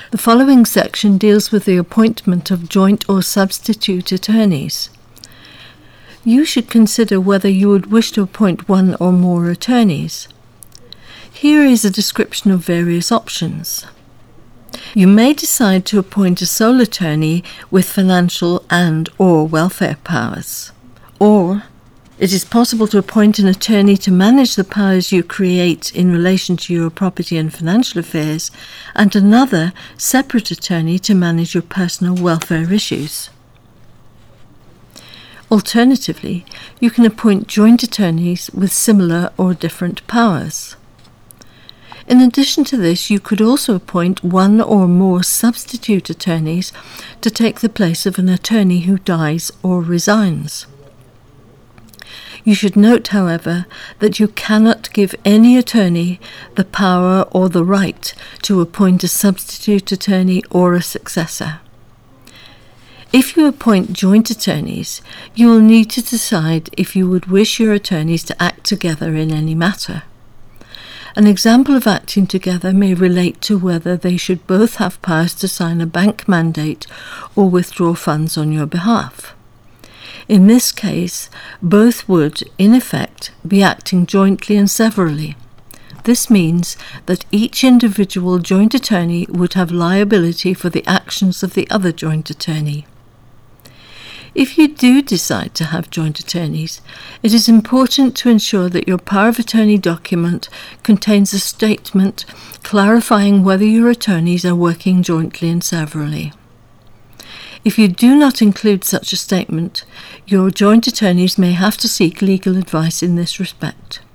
The following section deals with the appointment of joint or substitute attorneys. You should consider whether you would wish to appoint one or more attorneys. Here is a description of various options. You may decide to appoint a sole attorney with financial and/or welfare powers. Or it is possible to appoint an attorney to manage the powers you create in relation to your property and financial affairs, and another separate attorney to manage your personal welfare issues. Alternatively, you can appoint joint attorneys with similar or different powers. In addition to this, you could also appoint one or more substitute attorneys to take the place of an attorney who dies or resigns. You should note, however, that you cannot give any attorney the power or the right to appoint a substitute attorney or a successor. If you appoint joint attorneys, you will need to decide if you would wish your attorneys to act together in any matter. An example of acting together may relate to whether they should both have powers to sign a bank mandate or withdraw funds on your behalf. In this case, both would, in effect, be acting jointly and severally. This means that each individual joint attorney would have liability for the actions of the other joint attorney. If you do decide to have joint attorneys, it is important to ensure that your power of attorney document contains a statement clarifying whether your attorneys are working jointly and severally. If you do not include such a statement, your joint attorneys may have to seek legal advice in this respect.